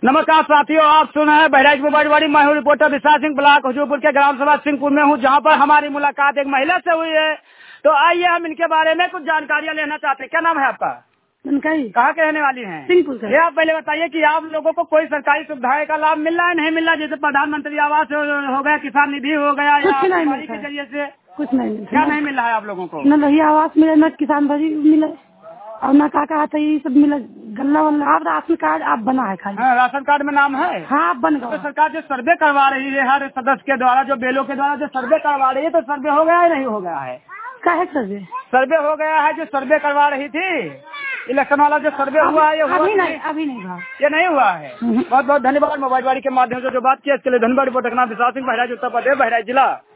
नमस्कार साथियों, आप सुन रहे हैं बहराइच मोबाइल। मैं हूँ रिपोर्टर विशाल सिंह, ब्लॉक हुजूरपुर के ग्राम सभा सिंहपुर में हूँ, जहाँ पर हमारी मुलाकात एक महिला से हुई है। तो आइए हम इनके बारे में कुछ जानकारियाँ लेना चाहते हैं। क्या नाम है आपका? कहाँ के रहने वाली हैं? सिंहपुर का। ये आप पहले बताइए कि आप लोगों को कोई सरकारी सुविधाएं का लाभ मिल रहा है, नहीं मिल रहा? जैसे प्रधानमंत्री आवास हो गया, किसान निधि हो गया, या आंगनबाड़ी के जरिए से कुछ नहीं मिलता। क्या नहीं मिल रहा है आप लोगों को? न रही आवास मिले, न किसान भरी मिले, और न काका आता ये सब मिले। गल्ला वल्ला आप राशन कार्ड आप बना है खाली? हाँ, राशन कार्ड में नाम है। हाँ, आप बन गए। तो सरकार जो सर्वे करवा रही है हर सदस्य के द्वारा, जो बेलों के द्वारा जो सर्वे करवा रही है, तो सर्वे हो गया है नहीं हो गया है? क्या है सर्वे? सर्वे हो गया है, जो सर्वे करवा रही थी इलेक्शन वाला जो सर्वे हुआ है, ये हुआ अभी नहीं हुआ। ये नहीं हुआ है। बहुत बहुत धन्यवाद। मोबाइल वाली के माध्यम से जो बात की, इसके लिए धन्यवाद। रिपोर्टर विशाल सिंह, बहराइच उत्तर प्रदेश, बहराइच जिला।